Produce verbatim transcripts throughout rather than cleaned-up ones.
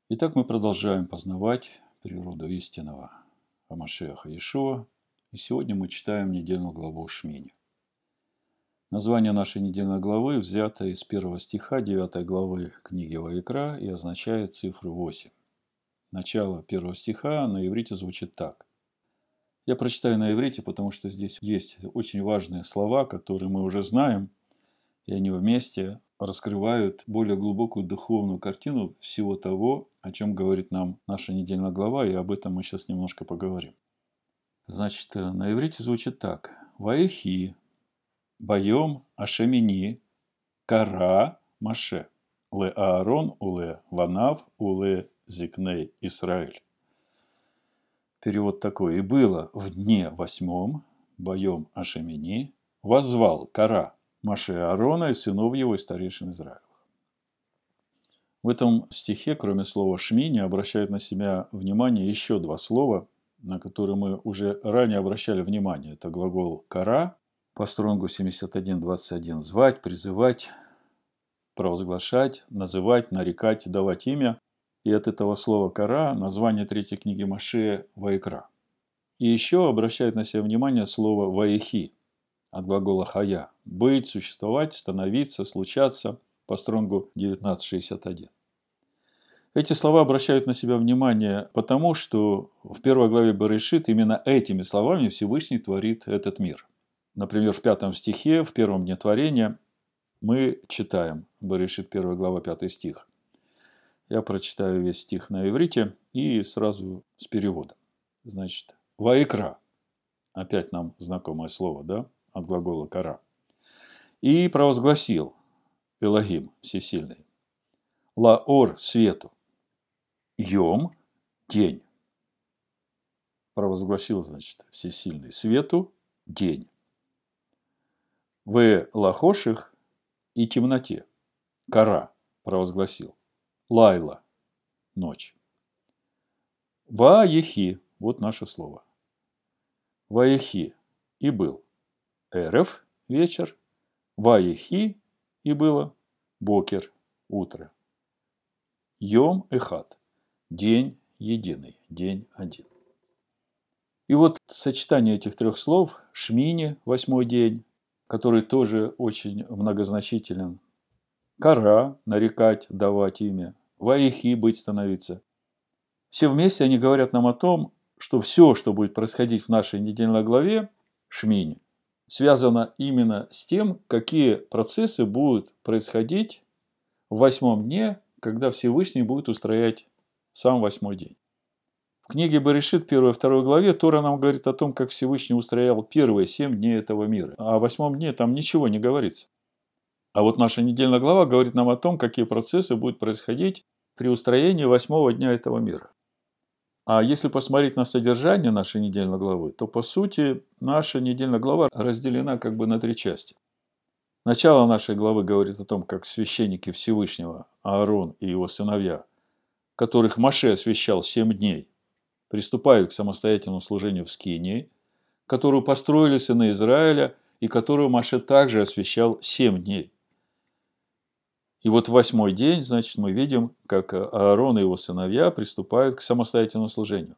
Итак, мы продолжаем познавать природу истинного ха-Машиаха Иешуа. И сегодня мы читаем недельную главу Шмини. Название нашей недельной главы взято из первого стиха девятой главы книги Ваикра и означает цифру восемь. Начало первого стиха на иврите звучит так. Я прочитаю на иврите, потому что здесь есть очень важные слова, которые мы уже знаем, и они вместе раскрывают более глубокую духовную картину всего того, о чем говорит нам наша недельная глава, и об этом мы сейчас немножко поговорим. Значит, на иврите звучит так. Ваихи, Байом, Ашемини, Кара, Маше, Ле Аарон, Уле Ванав, Уле Зикней, Исраиль. Перевод такой. И было в дне восьмом, Байом, Ашемини, воззвал Кара, Маше Аарона и сынов его и старейшин Израилевых. В этом стихе, кроме слова «шмини», обращают на себя внимание еще два слова, на которые мы уже ранее обращали внимание. Это глагол «кара» по стронгу семьдесят один двадцать один. Звать, призывать, провозглашать, называть, нарекать, давать имя. И от этого слова «кара» название третьей книги Моше Ваикра. И еще обращают на себя внимание слово «ваихи» от глагола «хая» – быть, существовать, становиться, случаться по стронгу девятнадцать шестьдесят один. Эти слова обращают на себя внимание потому, что в первой главе Берешит именно этими словами Всевышний творит этот мир. Например, в пятом стихе, в первом дне творения, мы читаем Берешит первая глава пятый стих. Я прочитаю весь стих на иврите и сразу с переводом. Значит, «Ваикра» – опять нам знакомое слово, да? От глагола «кара». И провозгласил Элохим Всесильный. Лаор – свету. Йом – день. Провозгласил, значит, Всесильный свету – день. В лахоших и темноте. Кара провозгласил. Лайла – ночь. Ва-ехи – вот наше слово. Ва-ехи – и был. Эрев – вечер. Ва-ехи – и было. Бокер – утро. Йом эхад – день единый, день один. И вот сочетание этих трех слов – шмини – восьмой день, который тоже очень многозначителен. Кара – нарекать, давать имя. Ваихи – быть, становиться. Все вместе они говорят нам о том, что все, что будет происходить в нашей недельной главе Шмини, связано именно с тем, какие процессы будут происходить в восьмом дне, когда Всевышний будет устроять сам восьмой день. В книге Берешит, первой и второй главе, Тора нам говорит о том, как Всевышний устроял первые семь дней этого мира. А о восьмом дне там ничего не говорится. А вот наша недельная глава говорит нам о том, какие процессы будут происходить при устроении восьмого дня этого мира. А если посмотреть на содержание нашей недельной главы, то, по сути, наша недельная глава разделена как бы на три части. Начало нашей главы говорит о том, как священники Всевышнего, Аарон и его сыновья, которых Моше освящал семь дней, приступают к самостоятельному служению в Скинии, которую построили сыны Израиля и которую Моше также освящал семь дней. И вот в восьмой день, значит, мы видим, как Аарон и его сыновья приступают к самостоятельному служению.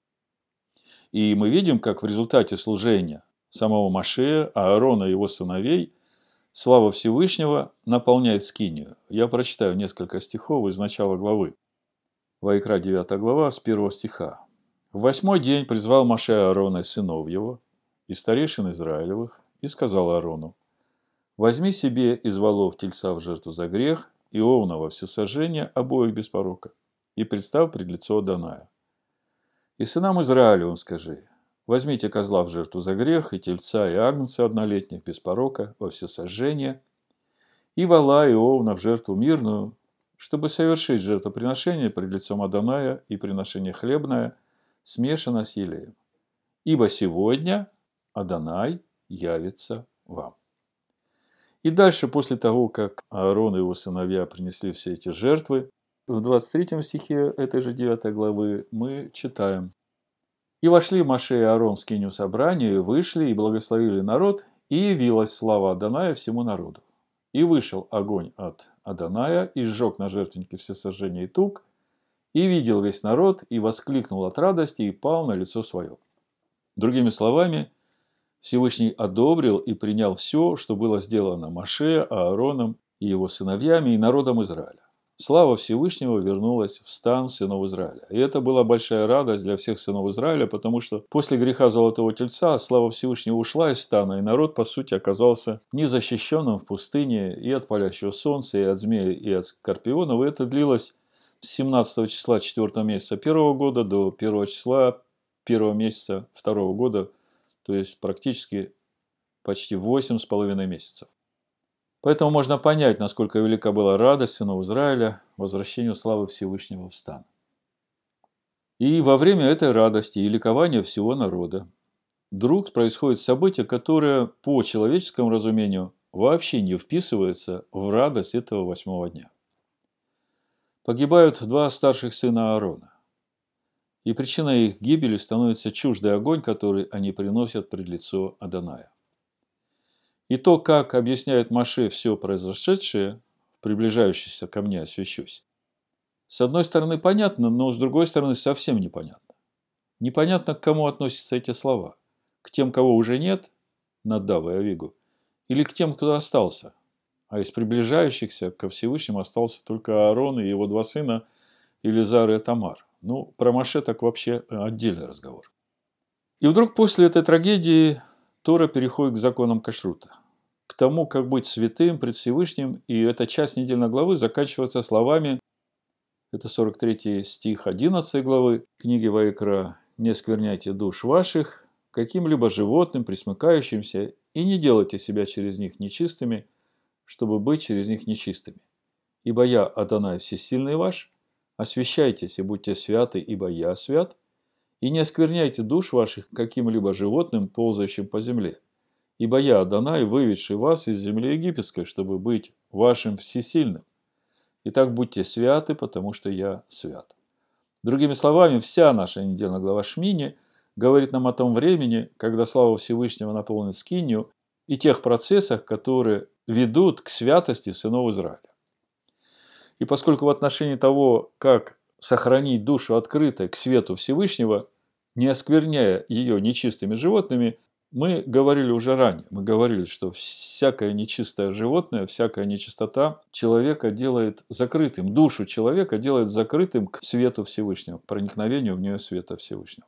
И мы видим, как в результате служения самого Моше, Аарона и его сыновей слава Всевышнего наполняет Скинию. Я прочитаю несколько стихов из начала главы. Ваикра девятая глава с первого стиха. В восьмой день призвал Моше Аарона и сынов его, и старейшин Израилевых, и сказал Аарону: возьми себе из волов тельца в жертву за грех и овна во всесожжение обоих без порока, и представь пред лицо Адоная. И сынам Израилевым скажи: возьмите козла в жертву за грех, и тельца, и агнца однолетних без порока во всесожжение, и вола, и овна в жертву мирную, чтобы совершить жертвоприношение пред лицом Адоная и приношение хлебное, смешано с елеем. Ибо сегодня Адонай явится вам. И дальше, после того, как Аарон и его сыновья принесли все эти жертвы, в двадцать третьем стихе этой же девятой главы мы читаем. «И вошли Моше и Аарон в скинию собрания, и вышли, и благословили народ, и явилась слава Адоная всему народу. И вышел огонь от Адоная, и сжег на жертвеннике всесожжение и тук, И видел весь народ, и воскликнул от радости, и пал на лицо свое. Другими словами, Всевышний одобрил и принял все, что было сделано Моше, Аароном и его сыновьями и народом Израиля. Слава Всевышнего вернулась в стан сынов Израиля. И это была большая радость для всех сынов Израиля, потому что после греха Золотого Тельца слава Всевышнего ушла из стана, и народ, по сути, оказался незащищенным в пустыне и от палящего солнца, и от змея, и от скорпионов. И это длилось с семнадцатого числа четвёртого месяца первого года до первого числа первого месяца второго года, то есть практически почти восемь с половиной месяцев. Поэтому можно понять, насколько велика была радость сынов Израиля возвращению славы Всевышнего в стан. И во время этой радости и ликования всего народа вдруг происходит событие, которое по человеческому разумению вообще не вписывается в радость этого восьмого дня. Погибают два старших сына Аарона. И причиной их гибели становится чуждый огонь, который они приносят пред лицо Адоная. И то, как объясняет Моше все произошедшее, приближающееся ко мне освящусь, с одной стороны понятно, но с другой стороны совсем непонятно. Непонятно, к кому относятся эти слова. К тем, кого уже нет, Надав и Авигу, или к тем, кто остался. А из приближающихся ко Всевышнему остался только Аарон и его два сына Элизар и Тамар. Ну, про Моше так вообще отдельный разговор. И вдруг после этой трагедии Тора переходит к законам кашрута, к тому, как быть святым пред Всевышним, и эта часть недельной главы заканчивается словами, это сорок третий стих одиннадцатой главы книги Ваикра: «Не оскверняйте душ ваших каким-либо животным, пресмыкающимся, и не делайте себя через них нечистыми, чтобы быть через них нечистыми. Ибо я, Адонай всесильный ваш, освящайтесь и будьте святы, ибо я свят, и не оскверняйте душ ваших каким-либо животным, ползающим по земле. Ибо я, Адонай, выведший вас из земли египетской, чтобы быть вашим всесильным. Итак, будьте святы, потому что я свят». Другими словами, вся наша недельная глава Шмини говорит нам о том времени, когда слава Всевышнего наполнит скинию, и тех процессах, которые ведут к святости сынов Израиля. И поскольку в отношении того, как сохранить душу открытой к свету Всевышнего, не оскверняя ее нечистыми животными, мы говорили уже ранее. Мы говорили, что всякое нечистое животное, всякая нечистота человека делает закрытым, душу человека делает закрытым к свету Всевышнего, к проникновению в нее света Всевышнего.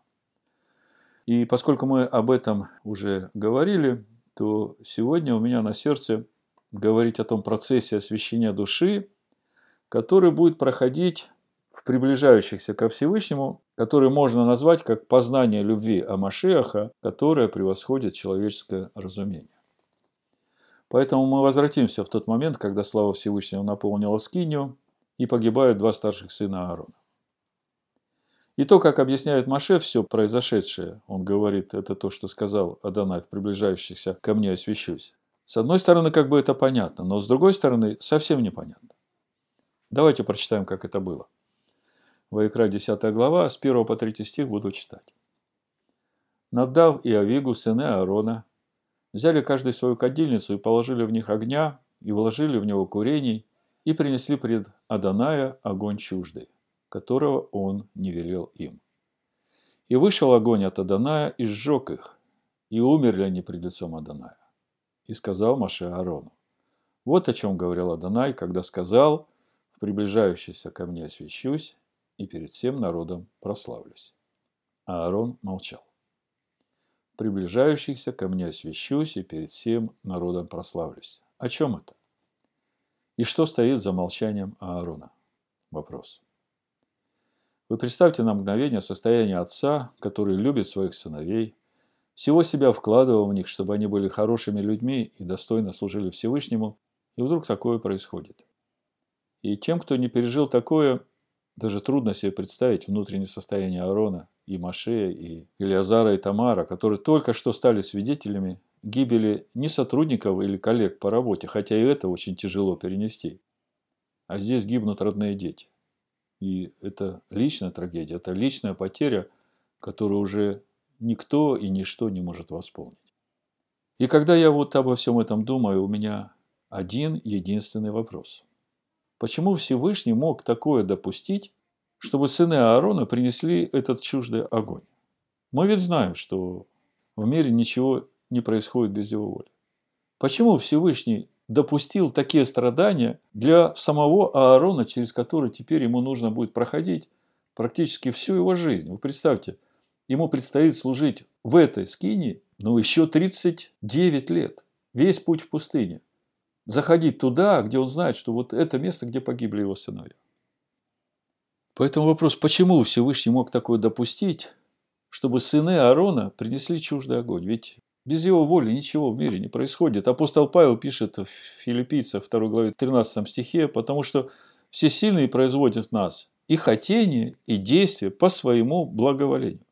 И поскольку мы об этом уже говорили, то сегодня у меня на сердце говорить о том процессе освящения души, который будет проходить в приближающихся ко Всевышнему, который можно назвать как познание любви о Машиаха, которое превосходит человеческое разумение. Поэтому мы возвратимся в тот момент, когда слава Всевышнего наполнила скинию, и погибают два старших сына Аарона. И то, как объясняет Моше все произошедшее, он говорит, это то, что сказал Адонай: в приближающихся ко мне освящусь. С одной стороны, как бы это понятно, но с другой стороны, совсем непонятно. Давайте прочитаем, как это было. Ваикра, десятая глава, с первого по третий стих буду читать. «Надав и Авигу, сыны Аарона, взяли каждый свою кадильницу и положили в них огня, и вложили в него курений, и принесли пред Адоная огонь чуждый, которого он не велел им. И вышел огонь от Адоная и сжег их, и умерли они пред лицом Адоная. И сказал Моше Аарону: вот о чем говорил Адонай, когда сказал: в приближающийся ко мне освящусь, и перед всем народом прославлюсь. А Аарон молчал. Приближающихся ко мне освящусь, и перед всем народом прославлюсь. О чем это? И что стоит за молчанием Аарона? Вопрос. Вы представьте на мгновение состояние отца, который любит своих сыновей, всего себя вкладывал в них, чтобы они были хорошими людьми и достойно служили Всевышнему, и вдруг такое происходит. И тем, кто не пережил такое, даже трудно себе представить внутреннее состояние Аарона и Моше, и Элиазара, и Тамара, которые только что стали свидетелями гибели не сотрудников или коллег по работе, хотя и это очень тяжело перенести, а здесь гибнут родные дети. И это личная трагедия, это личная потеря, которую уже никто и ничто не может восполнить. И когда я вот обо всем этом думаю, у меня один единственный вопрос. Почему Всевышний мог такое допустить, чтобы сыны Аарона принесли этот чуждый огонь. Мы ведь знаем, что в мире ничего не происходит без его воли. Почему Всевышний допустил такие страдания для самого Аарона, через который теперь ему нужно будет проходить практически всю его жизнь? Вы представьте, ему предстоит служить в этой скинии, ну, еще тридцать девять лет. Весь путь в пустыне. Заходить туда, где он знает, что вот это место, где погибли его сыновья. Поэтому вопрос, почему Всевышний мог такое допустить, чтобы сыны Аарона принесли чуждый огонь? Ведь без его воли ничего в мире не происходит. Апостол Павел пишет в Филиппийцах второй главе тринадцатом стихе, потому что всесильный производит в нас и хотение, и действие по своему благоволению.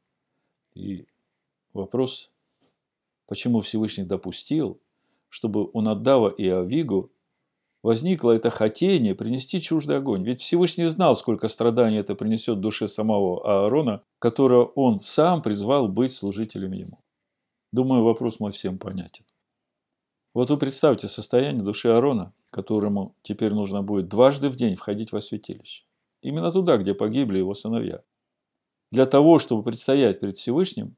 И вопрос, почему Всевышний допустил, чтобы у Надава и Авигу возникло это хотение принести чуждый огонь. Ведь Всевышний знал, сколько страданий это принесет душе самого Аарона, которого он сам призвал быть служителем ему. Думаю, вопрос мой всем понятен. Вот вы представьте состояние души Аарона, которому теперь нужно будет дважды в день входить во святилище. Именно туда, где погибли его сыновья. Для того, чтобы предстоять перед Всевышним,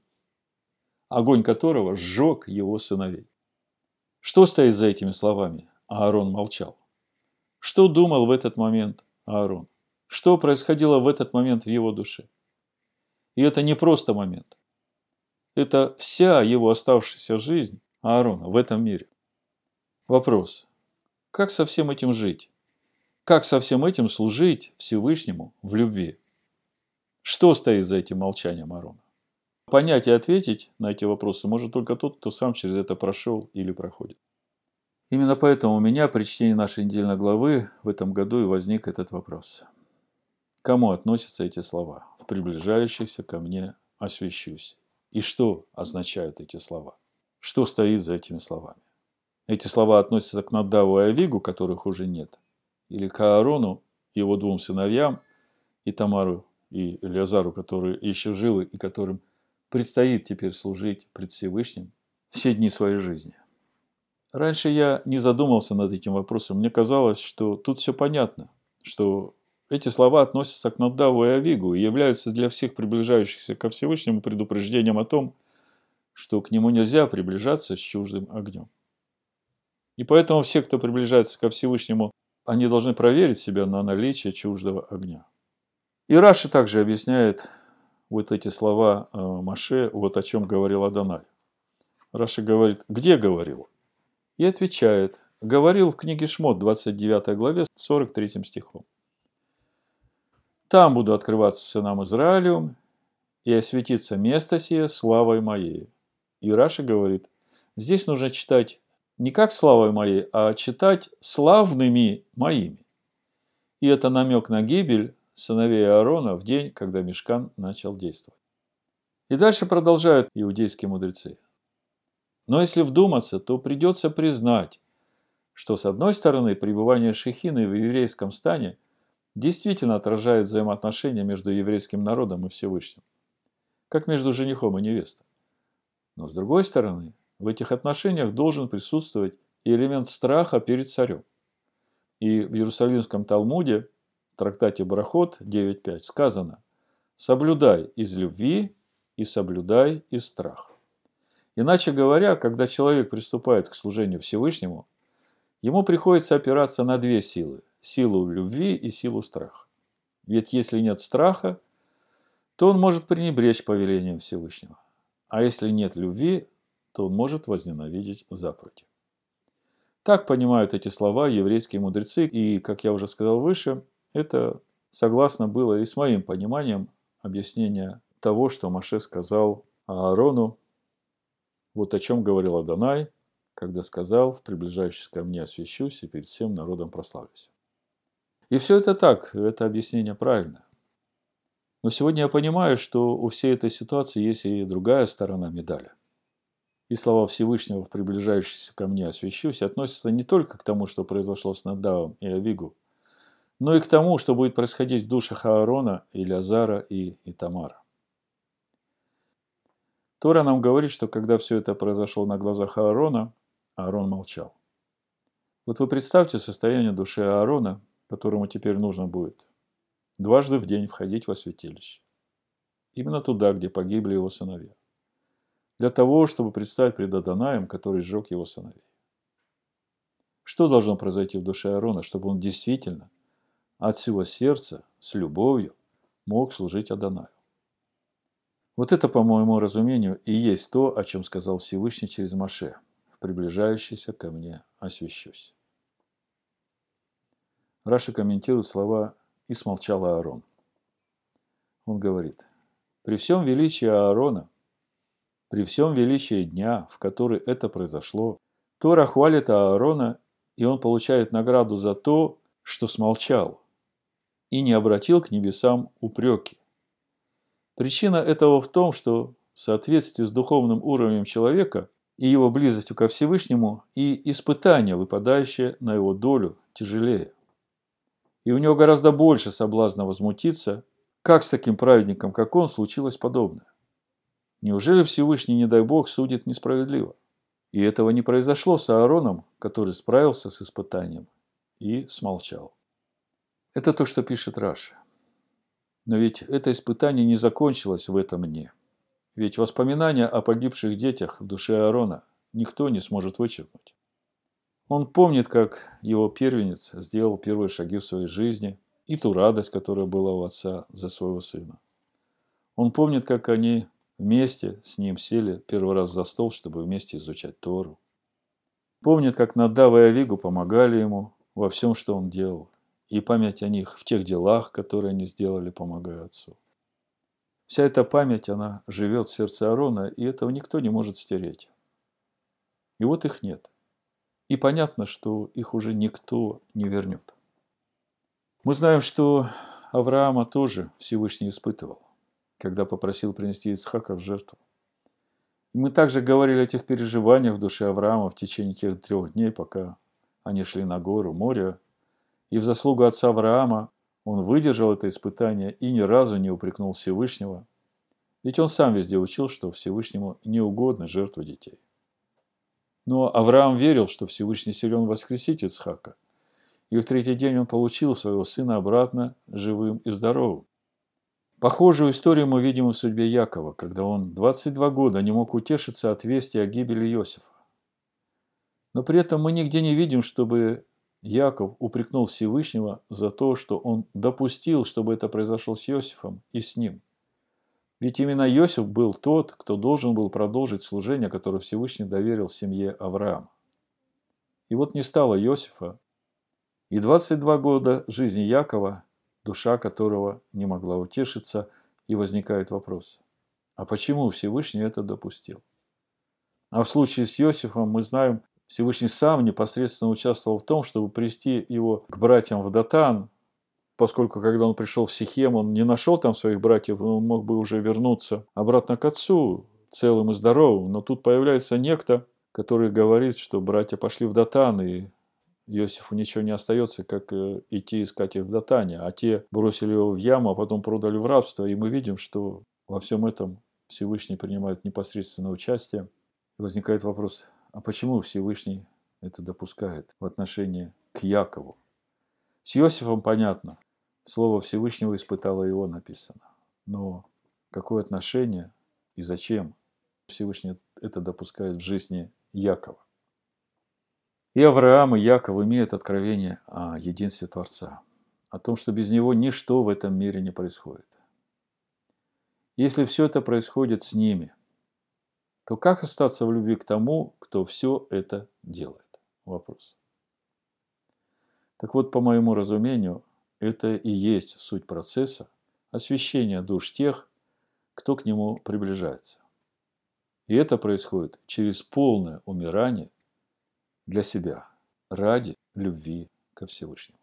огонь которого сжег его сыновей. Что стоит за этими словами? Аарон молчал. Что думал в этот момент Аарон? Что происходило в этот момент в его душе? И это не просто момент. Это вся его оставшаяся жизнь Аарона в этом мире. Вопрос. Как со всем этим жить? Как со всем этим служить Всевышнему в любви? Что стоит за этим молчанием Аарона? Понять и ответить на эти вопросы может только тот, кто сам через это прошел или проходит. Именно поэтому у меня при чтении нашей недельной главы в этом году и возник этот вопрос. К кому относятся эти слова? В приближающихся ко мне освящусь. И что означают эти слова? Что стоит за этими словами? Эти слова относятся к Надаву и Авигу, которых уже нет? Или к Аарону, его двум сыновьям, и Тамару, и Элиазару, которые еще живы и которым предстоит теперь служить пред Всевышним все дни своей жизни? Раньше я не задумался над этим вопросом. Мне казалось, что тут все понятно, что эти слова относятся к Надаву и Авигу и являются для всех приближающихся ко Всевышнему предупреждением о том, что к нему нельзя приближаться с чуждым огнем. И поэтому все, кто приближается ко Всевышнему, они должны проверить себя на наличие чуждого огня. И Раши также объясняет вот эти слова Моше, вот о чем говорил Адонай. Раши говорит, где говорил? И отвечает, говорил в книге Шмот, двадцать девятой главе, сорок третьим стихом. Там буду открываться сынам Израилевым, и осветится место сие славой моей. И Раши говорит, здесь нужно читать не как славой моей, а читать славными моими. И это намек на гибель сыновей Аарона в день, когда Мишкан начал действовать. И дальше продолжают иудейские мудрецы. Но если вдуматься, то придется признать, что с одной стороны пребывание Шехины в еврейском стане действительно отражает взаимоотношения между еврейским народом и Всевышним, как между женихом и невестой. Но с другой стороны, в этих отношениях должен присутствовать и элемент страха перед царем. И в Иерусалимском Талмуде, в трактате Брахот девять пять сказано «Соблюдай из любви и соблюдай из страха». Иначе говоря, когда человек приступает к служению Всевышнему, ему приходится опираться на две силы – силу любви и силу страха. Ведь если нет страха, то он может пренебречь повелением Всевышнего. А если нет любви, то он может возненавидеть заповеди. Так понимают эти слова еврейские мудрецы, и, как я уже сказал выше, это согласно было и с моим пониманием объяснения того, что Моше сказал Аарону, вот о чем говорил Адонай, когда сказал, в приближающийся ко мне освящусь и перед всем народом прославлюсь. И все это так, это объяснение правильно. Но сегодня я понимаю, что у всей этой ситуации есть и другая сторона медали. И слова Всевышнего, в приближающийся ко мне освящусь, относятся не только к тому, что произошло с Надавом и Авигу, но и к тому, что будет происходить в душах Аарона, Элиазара и Итамара. Тора нам говорит, что когда все это произошло на глазах Аарона, Аарон молчал. Вот вы представьте состояние души Аарона, которому теперь нужно будет дважды в день входить во святилище. Именно туда, где погибли его сыновья. Для того, чтобы предстать пред Адонаем, который сжег его сыновей. Что должно произойти в душе Аарона, чтобы он действительно от всего сердца, с любовью, мог служить Адонаю? Вот это, по моему разумению, и есть то, о чем сказал Всевышний через Моше: «В приближающийся ко мне освящусь». Раши комментирует слова «и смолчал Аарон». Он говорит: «При всем величии Аарона, при всем величии дня, в который это произошло, Тора хвалит Аарона, и он получает награду за то, что смолчал и не обратил к небесам упреки. Причина этого в том, что в соответствии с духовным уровнем человека и его близостью ко Всевышнему и испытания, выпадающие на его долю, тяжелее. И у него гораздо больше соблазна возмутиться, как с таким праведником, как он, случилось подобное. Неужели Всевышний, не дай Бог, судит несправедливо? И этого не произошло с Аароном, который справился с испытанием и смолчал». Это то, что пишет Раши. Но ведь это испытание не закончилось в этом дне. Ведь воспоминания о погибших детях в душе Аарона никто не сможет вычеркнуть. Он помнит, как его первенец сделал первые шаги в своей жизни и ту радость, которая была у отца за своего сына. Он помнит, как они вместе с ним сели первый раз за стол, чтобы вместе изучать Тору. Помнит, как Надав и Авигу помогали ему во всем, что он делал. И память о них в тех делах, которые они сделали, помогая отцу. Вся эта память, она живет в сердце Аарона, и этого никто не может стереть. И вот их нет. И понятно, что их уже никто не вернет. Мы знаем, что Авраама тоже Всевышний испытывал, когда попросил принести Ицхака в жертву. И мы также говорили о тех переживаниях в душе Авраама в течение тех трех дней, пока они шли на гору Мория. И в заслугу отца Авраама он выдержал это испытание и ни разу не упрекнул Всевышнего. Ведь он сам везде учил, что Всевышнему не угодно жертвы детей. Но Авраам верил, что Всевышний силен воскресить Ицхака. И в третий день он получил своего сына обратно живым и здоровым. Похожую историю мы видим в судьбе Якова, когда он двадцать два года не мог утешиться от вести о гибели Иосифа. Но при этом мы нигде не видим, чтобы Яков упрекнул Всевышнего за то, что он допустил, чтобы это произошло с Иосифом и с ним. Ведь именно Иосиф был тот, кто должен был продолжить служение, которое Всевышний доверил семье Авраама. И вот не стало Иосифа, и двадцать два года жизни Якова, душа которого не могла утешиться, и возникает вопрос: а почему Всевышний это допустил? А в случае с Иосифом мы знаем, Всевышний сам непосредственно участвовал в том, чтобы привести его к братьям в Датан, поскольку когда он пришел в Сихем, он не нашел там своих братьев, и он мог бы уже вернуться обратно к отцу, целым и здоровым. Но тут появляется некто, который говорит, что братья пошли в Датан, и Иосифу ничего не остается, как идти искать их в Датане. А те бросили его в яму, а потом продали в рабство. И мы видим, что во всем этом Всевышний принимает непосредственное участие. И возникает вопрос: а почему Всевышний это допускает в отношении к Якову? С Иосифом понятно. Слово Всевышнего испытало его, написано. Но какое отношение и зачем Всевышний это допускает в жизни Якова? И Авраам, и Яков имеют откровение о единстве Творца. О том, что без него ничто в этом мире не происходит. Если все это происходит с ними, то как остаться в любви к тому, кто все это делает? Вопрос. Так вот, по моему разумению, это и есть суть процесса освящения душ тех, кто к нему приближается. И это происходит через полное умирание для себя, ради любви ко Всевышнему.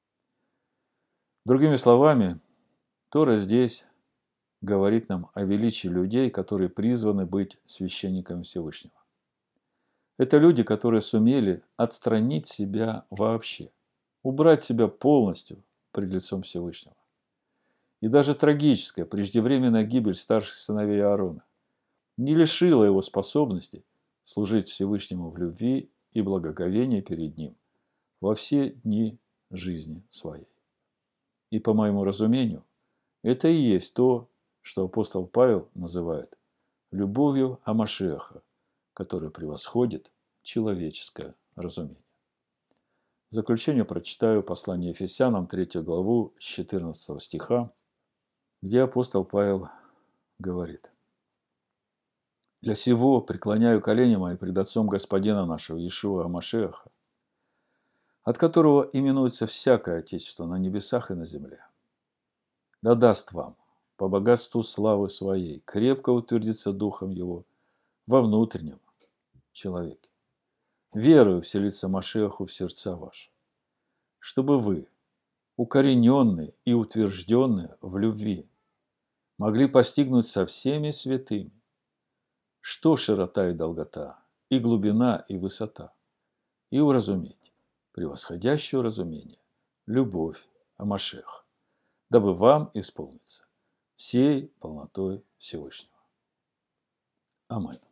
Другими словами, Тора здесь говорит нам о величии людей, которые призваны быть священниками Всевышнего. Это люди, которые сумели отстранить себя вообще, убрать себя полностью пред лицом Всевышнего. И даже трагическая, преждевременная гибель старших сыновей Аарона не лишила его способности служить Всевышнему в любви и благоговении перед ним во все дни жизни своей. И по моему разумению, это и есть то, что апостол Павел называет любовью Амашеха, которая превосходит человеческое разумение. В заключение прочитаю послание Ефесянам, третью главу, с четырнадцатого стиха, где апостол Павел говорит: «Для сего преклоняю колени мои пред Отцом Господина нашего Иешуа Амашеха, от которого именуется всякое Отечество на небесах и на земле. Да даст вам, по богатству славы своей, крепко утвердиться Духом Его во внутреннем человеке, верою вселиться Машеху в сердца ваши, чтобы вы, укорененные и утвержденные в любви, могли постигнуть со всеми святыми, что широта и долгота, и глубина и высота, и уразуметь превосходящее разумение, любовь Амашеха, дабы вам исполниться всей полнотой Всевышнего». Аминь.